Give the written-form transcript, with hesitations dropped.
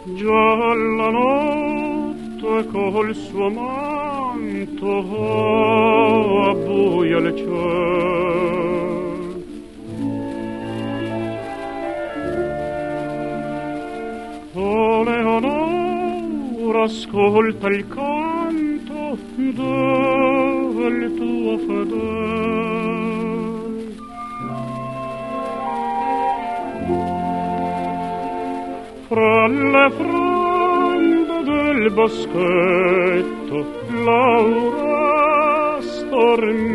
Già la notte col suo manto abbuia il cielo. O Leonora, ascolta il canto del tuo fedele. Fra le fronde del boschetto Laura stormia